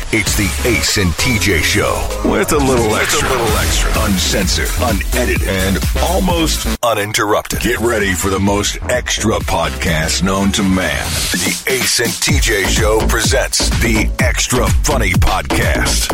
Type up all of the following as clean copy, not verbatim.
It's the Ace and TJ Show with a little extra. Uncensored, unedited, and almost uninterrupted. Get ready for the most extra podcast known to man. The Ace and TJ Show presents the Extra Funny Podcast.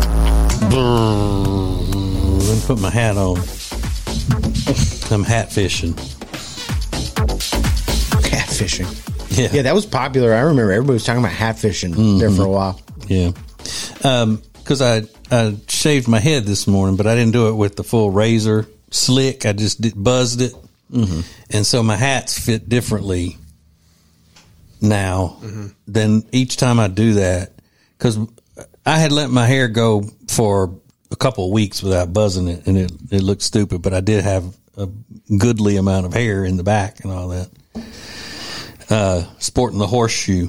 Let me put my hat on. I'm hat fishing. Hat fishing. Yeah, that was popular. I remember everybody was talking about hat fishing there for a while. Yeah. Because I shaved my head this morning, but I didn't do it with the full razor slick. I just buzzed it. Mm-hmm. And so my hats fit differently now than each time I do that. Because I had let my hair go for a couple of weeks without buzzing it, and it looked stupid, but I did have a goodly amount of hair in the back and all that. Sporting the horseshoe.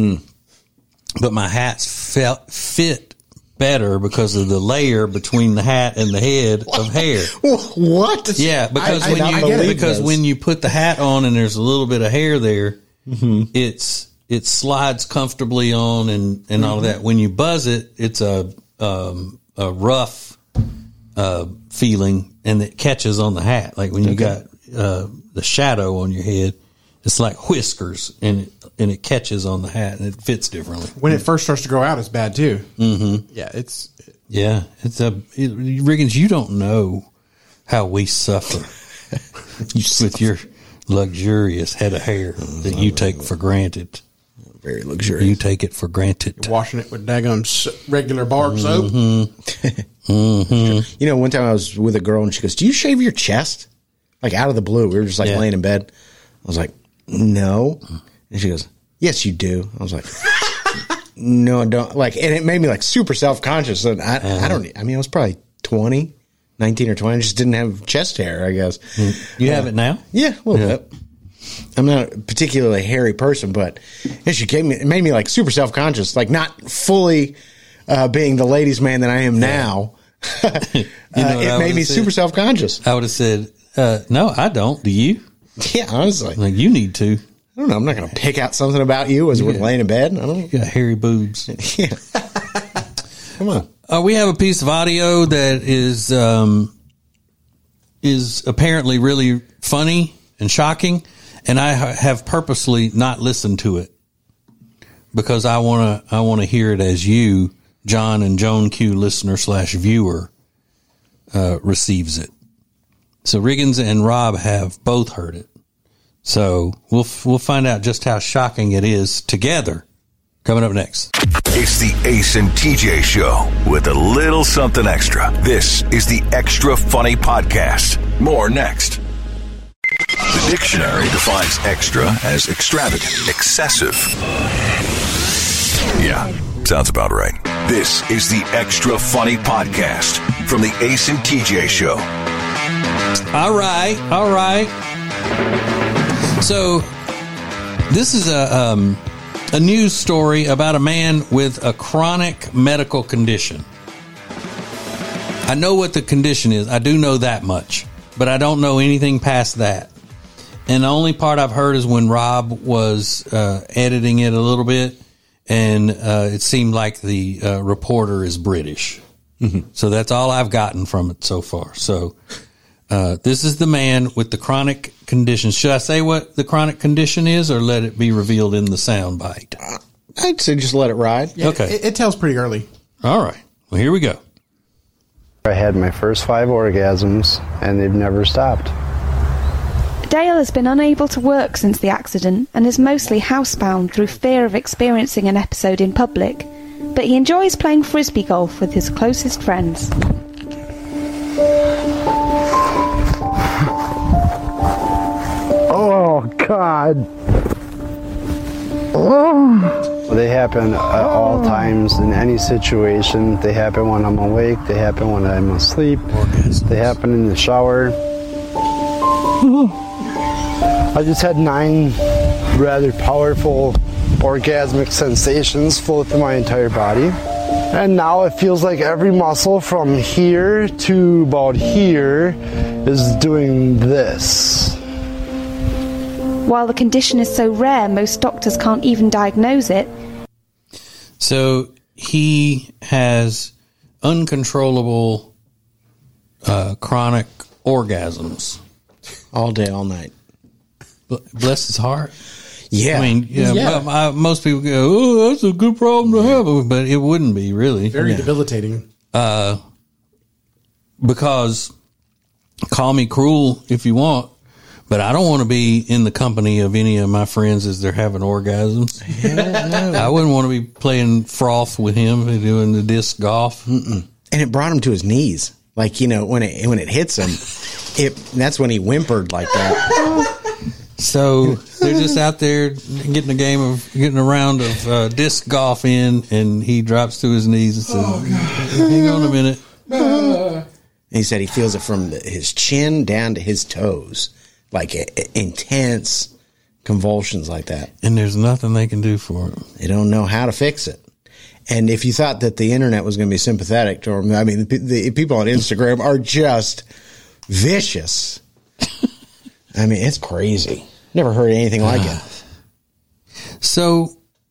But my hats fit better because of the layer between the hat and the head of hair. What? Yeah, because when you put the hat on and there's a little bit of hair there, it slides comfortably on and all of that. When you buzz it, it's a rough feeling, and it catches on the hat. Like when you got the shadow on your head, it's like whiskers, and it catches on the hat, and it fits differently. When it first starts to grow out, it's bad too. Mm-hmm. Yeah, it's Riggins, you don't know how we suffer with your luxurious head of hair that you take for granted. Very luxurious. You take it for granted. You're washing it with daggum regular bar soap. You know, one time I was with a girl, and she goes, "Do you shave your chest?" Like out of the blue. We were just like laying in bed. I was like, "No," and she goes, "Yes, you do." I was like, "No, I don't." Like, and it made me like super self-conscious. And I don't. I mean, I was probably 19 or 20. I just didn't have chest hair, I guess. You have it now? Yeah, a little bit. I'm not a particularly hairy person, but it made me like super self-conscious, like not fully being the ladies' man that I am now. It made me super self-conscious. I would have said, "No, I don't. Do you?" Yeah, honestly. Like, you need to. I don't know. I'm not going to pick out something about you as we're laying in bed. I don't know. You got hairy boobs. Yeah. Come on. We have a piece of audio that is apparently really funny and shocking, and I have purposely not listened to it because I want to hear it as you, John and Joan Q listener / viewer, receives it. So Riggins and Rob have both heard it. So we'll find out just how shocking it is together. Coming up next. It's the Ace and TJ Show with a little something extra. This is the Extra Funny Podcast. More next. The dictionary defines extra as extravagant, excessive. Yeah, sounds about right. This is the Extra Funny Podcast from the Ace and TJ Show. All right. So this is a news story about a man with a chronic medical condition. I know what the condition is. I do know that much, but I don't know anything past that. And the only part I've heard is when Rob was editing it a little bit, and it seemed like the reporter is British. Mm-hmm. So that's all I've gotten from it so far. So this is the man with the chronic condition. Should I say what the chronic condition is, or let it be revealed in the sound bite? I'd say just let it ride. Yeah, okay. It tells pretty early. All right. Well, here we go. I had my first 5 orgasms, and they've never stopped. Dale has been unable to work since the accident and is mostly housebound through fear of experiencing an episode in public, but he enjoys playing frisbee golf with his closest friends. Oh, God. Oh. They happen at all times in any situation. They happen when I'm awake. They happen when I'm asleep. They happen in the shower. I just had 9 rather powerful orgasmic sensations flow through my entire body. And now it feels like every muscle from here to about here is doing this. While the condition is so rare, most doctors can't even diagnose it. So he has uncontrollable chronic orgasms All day, all night. Bless his heart. Yeah. I mean, most people go, "Oh, that's a good problem to have," but it wouldn't be really. Very debilitating. Because call me cruel if you want, but I don't want to be in the company of any of my friends as they're having orgasms. I wouldn't want to be playing froth with him and doing the disc golf. And it brought him to his knees. Like, you know, when it hits him, that's when he whimpered like that. So they're just out there getting a round of disc golf in, and he drops to his knees and says, "Hang on a minute." And he said he feels it from his chin down to his toes, like intense convulsions like that. And there's nothing they can do for him. They don't know how to fix it. And if you thought that the internet was going to be sympathetic to him, I mean, the people on Instagram are just vicious. I mean, it's crazy. Never heard anything like it. So,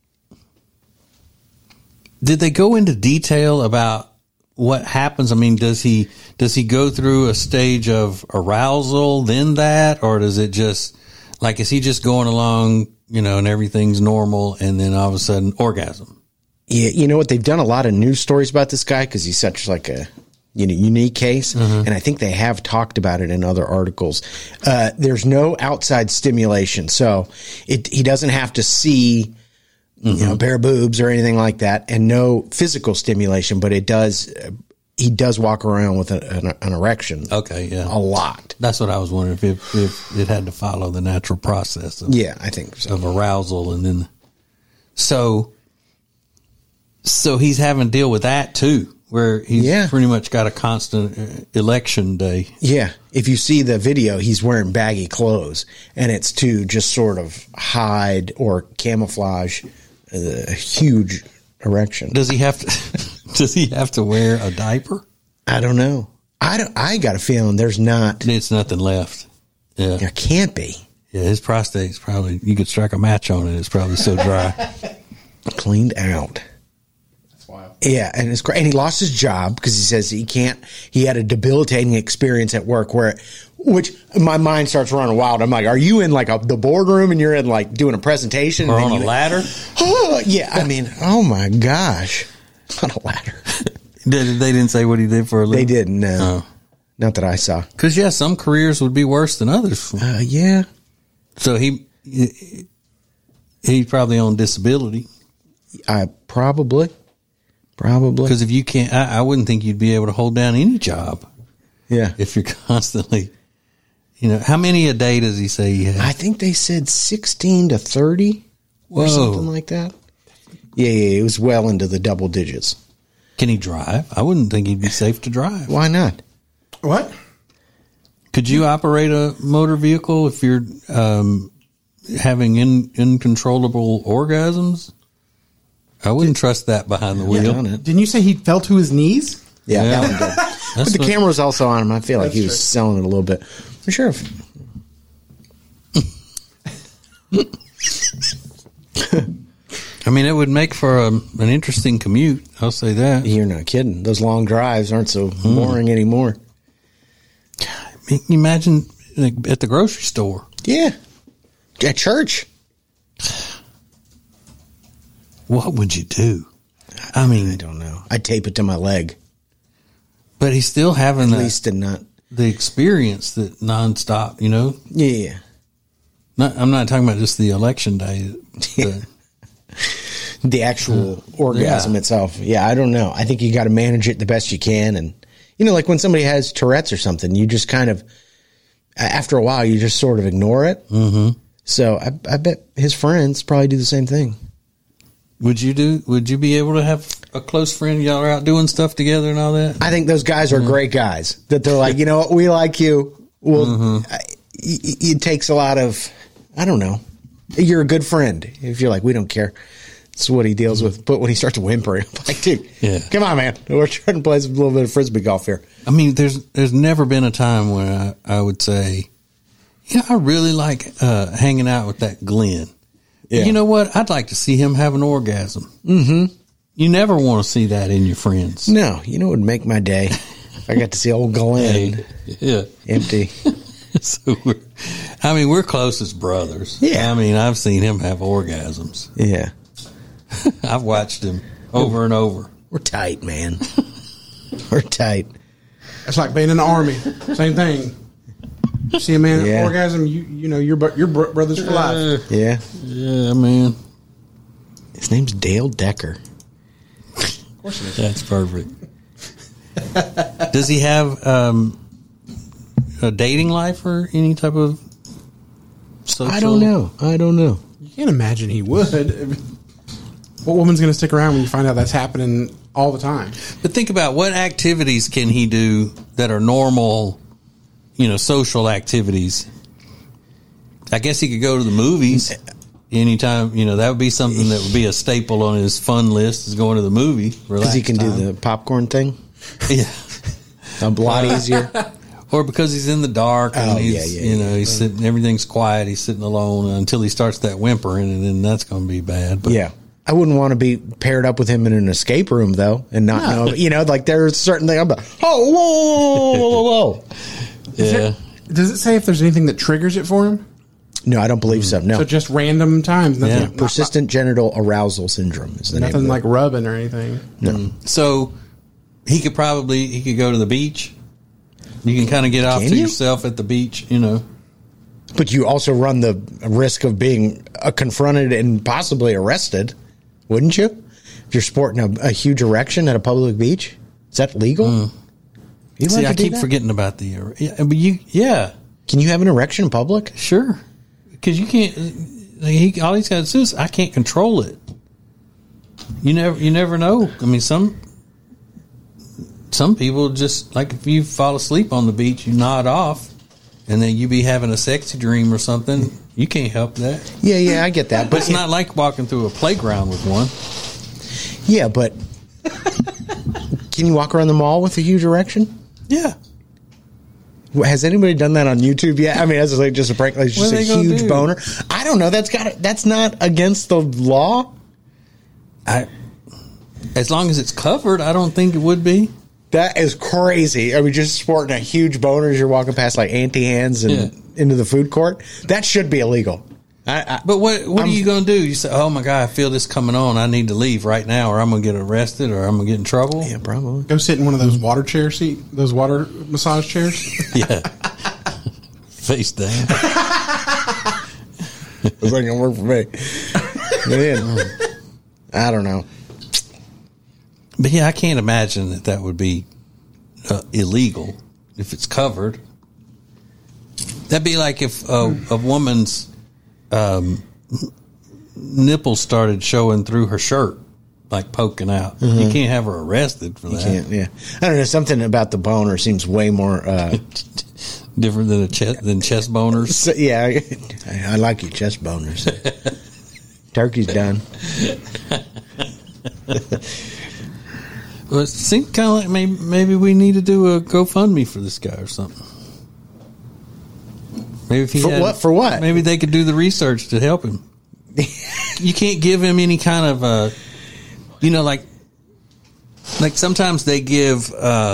did they go into detail about what happens? I mean, does he go through a stage of arousal, then that, or does it just like, is he just going along, you know, and everything's normal, and then all of a sudden orgasm? Yeah, you know what? They've done a lot of news stories about this guy because he's such like a unique case, and I think they have talked about it in other articles. There's no outside stimulation, so he doesn't have to see you know, a pair of boobs or anything like that, and no physical stimulation, but he does walk around with an erection. Okay, yeah, a lot. That's what I was wondering, if it had to follow the natural process of, I think so. of arousal, and then so he's having to deal with that too, where he's pretty much got a constant election day. Yeah. If you see the video, he's wearing baggy clothes, and it's to just sort of hide or camouflage a huge erection. Does he have to wear a diaper? I don't know. I got a feeling there's nothing left. Yeah. There can't be. Yeah, his prostate's probably, you could strike a match on it. It's probably so dry. Cleaned out. Yeah, and it's great. And he lost his job because he says he had a debilitating experience at work which my mind starts running wild. I'm like, are you in like the boardroom and you're in like doing a presentation? Or on a ladder? Oh, yeah, I mean, oh my gosh. On a ladder. They didn't say what he did for a living? They didn't, no. Oh. Not that I saw. Because, some careers would be worse than others. Yeah. So he's probably on disability. Probably. Because if you can't, I wouldn't think you'd be able to hold down any job. Yeah. If you're constantly, how many a day does he say he has? I think they said 16 to 30 or something like that. Yeah, it was well into the double digits. Can he drive? I wouldn't think he'd be safe to drive. Why not? What? Could you operate a motor vehicle if you're having uncontrollable orgasms? I wouldn't trust that behind the wheel. Didn't you say he fell to his knees? Yeah. That one did. But the camera was also on him. I feel like he was selling it a little bit. For sure. I mean, it would make for an interesting commute. I'll say that. You're not kidding. Those long drives aren't so boring anymore. Can you imagine at the grocery store? Yeah. At church. What would you do? I mean, I don't know. I'd tape it to my leg. But he's still having at least not the experience that nonstop, Yeah. I'm not talking about just the election day. The actual orgasm itself. Yeah, I don't know. I think you got to manage it the best you can. And, like when somebody has Tourette's or something, you just kind of, after a while, you just sort of ignore it. Mm-hmm. So I bet his friends probably do the same thing. Would you be able to have a close friend? Y'all are out doing stuff together and all that? I think those guys are great guys. That they're like, you know what, we like you. Well, it takes a lot of, I don't know. You're a good friend. If you're like, we don't care. That's what he deals with. But when he starts whimpering, I'm like, dude, come on, man. We're trying to play a little bit of Frisbee golf here. I mean, there's never been a time when I would say, I really like hanging out with that Glenn. Yeah. You know what? I'd like to see him have an orgasm. Mm-hmm. You never want to see that in your friends. No, you know what would make my day? If I got to see old Glenn Yeah. empty. So we're close as brothers. Yeah. I mean, I've seen him have orgasms. Yeah. I've watched him over and over. We're tight, man. We're tight. It's like being in the army. Same thing. You see a man Yeah. orgasm, you know your brothers for life. Yeah. Yeah, man. His name's Dale Decker. Of course it is. That's perfect. Does he have a dating life or any type of social? I don't know. You can't imagine he would. What woman's going to stick around when you find out that's happening all the time? But think about what activities can he do that are normal, social activities. I guess he could go to the movies anytime. That would be something that would be a staple on his fun list, is going to the movie. Because he can do the popcorn thing. Yeah. A lot easier. Or because he's in the dark and Oh, he's, he's sitting, everything's quiet. He's sitting alone until he starts that whimpering, and then that's going to be bad. But Yeah. I wouldn't want to be paired up with him in an escape room, though, and not know, like there's certain things. I'm like, whoa. yeah. Does it say if there's anything that triggers it for him? No, I don't believe so. No. So just random times. Nothing, Yeah. Persistent genital arousal syndrome is the name. nothing of like it. rubbing or anything. No. So he could go to the beach. You can kind of get off Can to you? yourself at the beach, But you also run the risk of being confronted and possibly arrested, wouldn't you? If you're sporting a huge erection at a public beach, is that legal? You See, allowed I to do keep that? forgetting about the. Can you have an erection in public? Sure, because you can't. All he's got to do is I can't control it. You never know. I mean, some people just, like, if you fall asleep on the beach, you nod off, and then you be having a sexy dream or something. You can't help that. Yeah, I get that. But it's not like walking through a playground with one. Yeah, but can you walk around the mall with a huge erection? Yeah. Has anybody done that on YouTube yet? I mean, that's like just a prank, like just What are a they gonna huge do? boner. I don't know. That's not against the law. As long as it's covered, I don't think it would be. That is crazy. I mean, just sporting a huge boner as you're walking past like Auntie Hands and into the food court. That should be illegal. But what are you going to do? You say, "Oh my God, I feel this coming on. I need to leave right now, or I'm going to get arrested, or I'm going to get in trouble." Yeah, probably. Go sit in one of those water those water massage chairs. Yeah. Face down. It's not gonna work for me. Man, I don't know. But yeah, I can't imagine that would be illegal if it's covered. That'd be like if a woman's nipples started showing through her shirt, like poking out. You can't have her arrested for that. Can't, yeah. I don't know. Something about the boner seems way more. Different than chest boners. So, yeah, I like your chest boners. Turkey's done. Well, it seems kind of like maybe we need to do a GoFundMe for this guy or something. Maybe if he For what? Maybe they could do the research to help him. You can't give him any kind of like sometimes they give.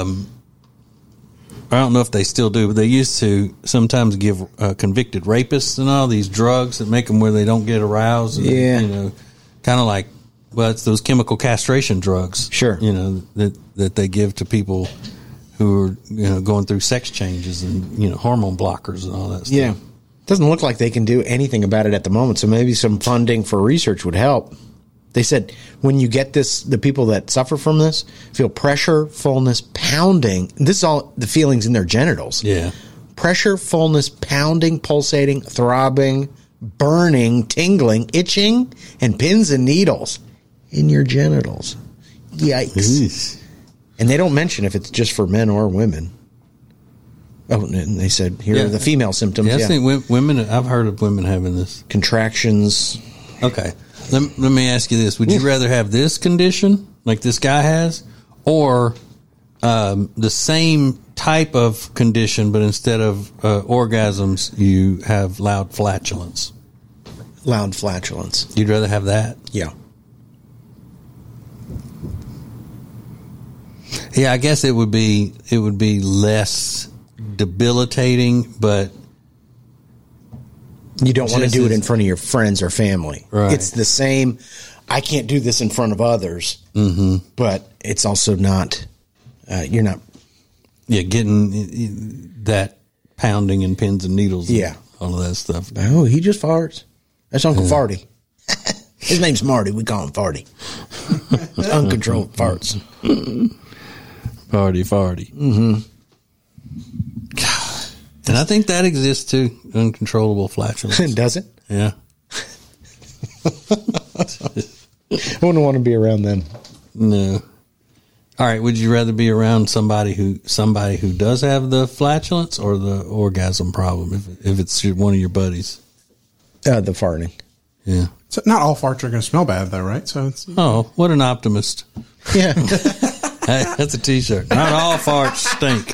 I don't know if they still do, but they used to sometimes give convicted rapists and all these drugs that make them where they don't get aroused. And, Yeah. kind of like, well, it's those chemical castration drugs. Sure. That they give to people who are, going through sex changes and, hormone blockers and all that stuff. Yeah. Doesn't look like they can do anything about it at the moment. So maybe some funding for research would help. They said when you get this, the people that suffer from this feel pressure, fullness, pounding. This is all the feelings in their genitals. Yeah. Pressure, fullness, pounding, pulsating, throbbing, burning, tingling, itching, and pins and needles in your genitals. Yikes. And they don't mention if it's just for men or women. Oh, and they said here are the female symptoms. Yeah, I think women, I've heard of women having this. Contractions. Okay. Let me ask you this. Would you rather have this condition, like this guy has, or the same type of condition, but instead of orgasms, you have loud flatulence? Loud flatulence. You'd rather have that? Yeah. Yeah, I guess it would be less debilitating, but you don't want to Just do it as- in front of your friends or family. Right. It's the same. I can't do this in front of others, but it's also not. You're not. yeah, getting that pounding and pins and needles, and Yeah. all of that stuff. Oh, he just farts. That's Uncle Farty. His name's Marty. We call him Farty. Uncontrolled farts. Farty. Mm-hmm. God. And I think that exists too. Uncontrollable flatulence. Does it? Yeah. I wouldn't want to be around them. No. All right. Would you rather be around somebody who does have the flatulence or the orgasm problem? If it's one of your buddies. The farting. Yeah. So not all farts are going to smell bad, though, right? So it's Oh, what an optimist. Yeah. Hey, that's a T-shirt. Not all farts stink.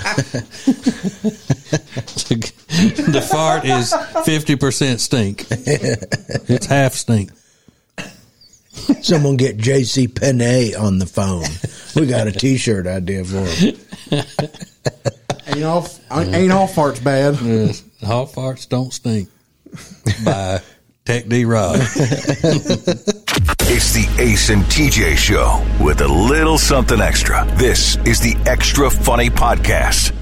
The fart is 50% stink. It's half stink. Someone get JC Penney on the phone. We got a T-shirt idea for him. ain't all farts bad. Yes. All farts don't stink. By Tech D Rod. It's the Ace and TJ Show with a little something extra. This is the Extra Funny Podcast.